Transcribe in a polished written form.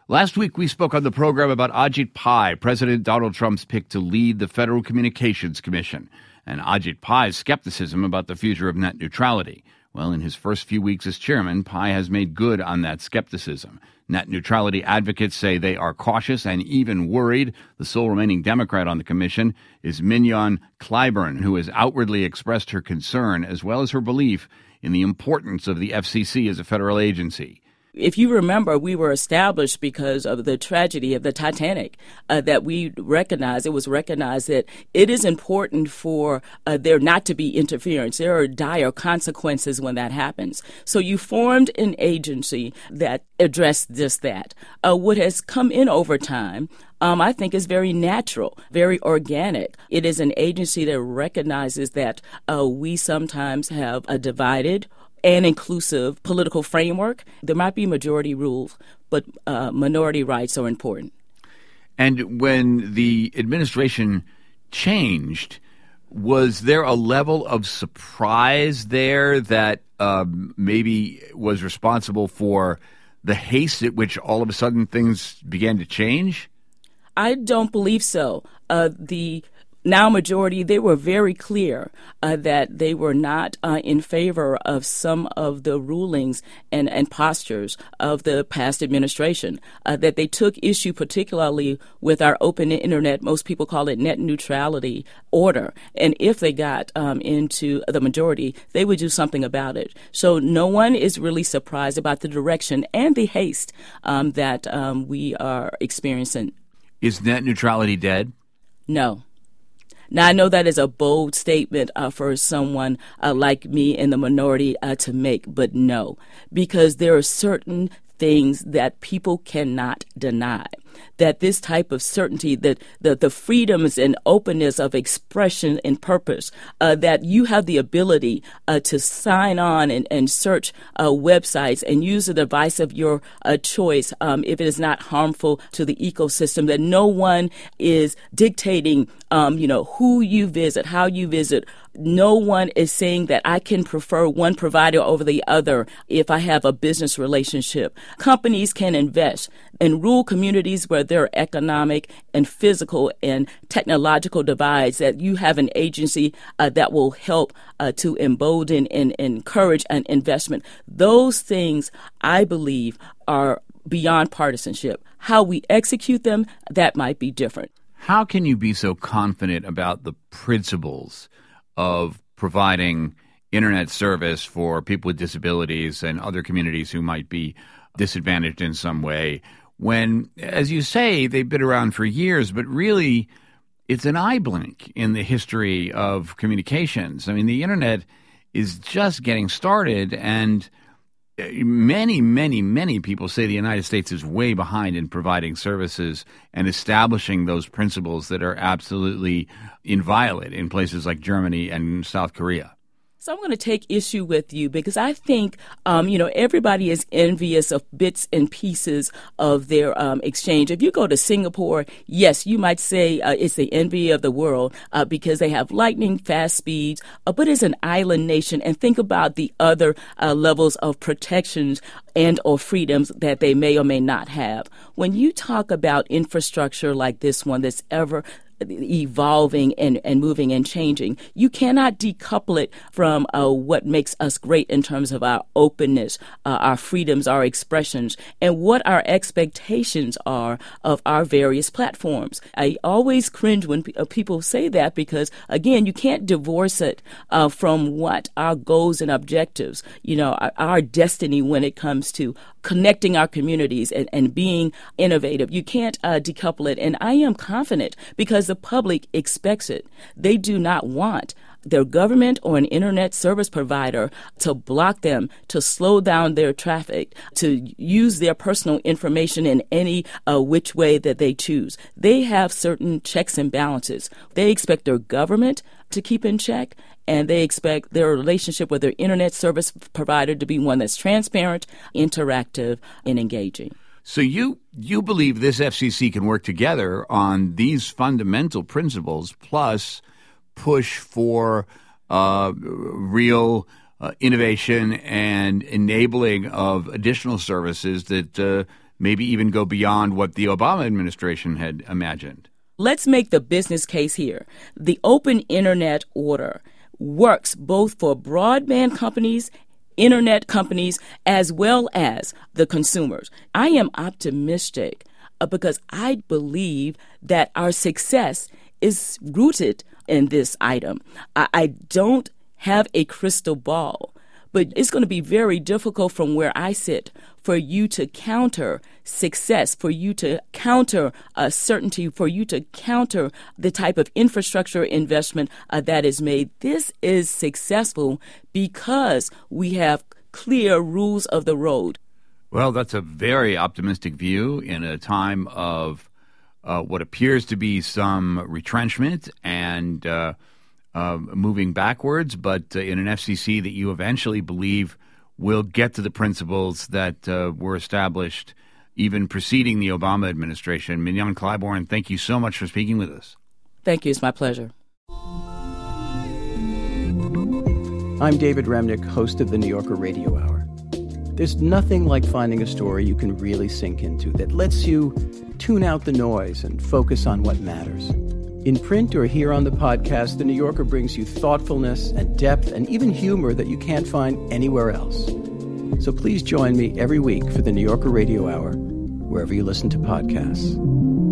Last week, we spoke on the program about Ajit Pai, President Donald Trump's pick to lead the Federal Communications Commission, and Ajit Pai's skepticism about the future of net neutrality. Well, in his first few weeks as chairman, Pai has made good on that skepticism. Net neutrality advocates say they are cautious and even worried. The sole remaining Democrat on the commission is Mignon Clyburn, who has outwardly expressed her concern as well as her belief in the importance of the FCC as a federal agency. If you remember, we were established because of the tragedy of the Titanic, that we recognized, it was recognized that it is important for there not to be interference. There are dire consequences when that happens. So you formed an agency that addressed just that. What has come in over time, I think, is very natural, very organic. It is an agency that recognizes that we sometimes have a divided and inclusive political framework. There might be majority rules, but minority rights are important. And when the administration changed, was there a level of surprise there that maybe was responsible for the haste at which all of a sudden things began to change? I don't believe so. The now majority, they were very clear that they were not in favor of some of the rulings and postures of the past administration, that they took issue particularly with our open internet, most people call it net neutrality order. And if they got into the majority, they would do something about it. So no one is really surprised about the direction and the haste that we are experiencing. Is net neutrality dead? No. Now, I know that is a bold statement for someone like me in the minority to make, but no, because there are certain things that people cannot deny. That this type of certainty, that the freedoms and openness of expression and purpose, that you have the ability to sign on and search websites and use a device of your choice if it is not harmful to the ecosystem, that no one is dictating, who you visit, how you visit. No one is saying that I can prefer one provider over the other if I have a business relationship. Companies can invest in rural communities where there are economic and physical and technological divides, that you have an agency that will help to embolden and encourage an investment. Those things, I believe, are beyond partisanship. How we execute them, that might be different. How can you be so confident about the principles of providing internet service for people with disabilities and other communities who might be disadvantaged in some way when, as you say, they've been around for years, but really it's an eye blink in the history of communications? I mean, the internet is just getting started, and many, many, many people say the United States is way behind in providing services and establishing those principles that are absolutely inviolate in places like Germany and South Korea. So I'm going to take issue with you because I think, everybody is envious of bits and pieces of their exchange. If you go to Singapore, yes, you might say it's the envy of the world because they have lightning fast speeds, but it's an island nation. And think about the other levels of protections and or freedoms that they may or may not have. When you talk about infrastructure like this one that's ever evolving and moving and changing, you cannot decouple it from what makes us great in terms of our openness, our freedoms, our expressions, and what our expectations are of our various platforms. I always cringe when people say that because, again, you can't divorce it from what our goals and objectives, our destiny when it comes to connecting our communities and being innovative. You can't decouple it. And I am confident because the public expects it. They do not want their government or an internet service provider to block them, to slow down their traffic, to use their personal information in any which way that they choose. They have certain checks and balances. They expect their government to keep in check, and they expect their relationship with their internet service provider to be one that's transparent, interactive, and engaging. So you believe this FCC can work together on these fundamental principles plus push for real innovation and enabling of additional services that maybe even go beyond what the Obama administration had imagined. Let's make the business case here. The Open Internet Order works both for broadband companies, internet companies, as well as the consumers. I am optimistic because I believe that our success is rooted in this item. I don't have a crystal ball, but it's going to be very difficult from where I sit for you to counter success, for you to counter certainty, for you to counter the type of infrastructure investment that is made. This is successful because we have clear rules of the road. Well, that's a very optimistic view in a time of what appears to be some retrenchment and moving backwards, but in an FCC that you eventually believe will get to the principles that were established even preceding the Obama administration. Mignon Clybourn, thank you so much for speaking with us. Thank you. It's my pleasure. I'm David Remnick, host of the New Yorker Radio Hour. There's nothing like finding a story you can really sink into that lets you tune out the noise and focus on what matters. In print or here on the podcast, The New Yorker brings you thoughtfulness and depth and even humor that you can't find anywhere else. So please join me every week for The New Yorker Radio Hour, wherever you listen to podcasts.